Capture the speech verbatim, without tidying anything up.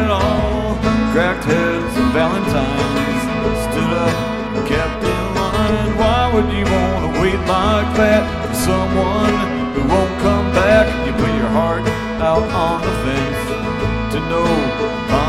it all. Cracked heads and valentines stood up and kept in line. Why would you want to wait like that for someone who won't come back? You put your heart out on the fence to know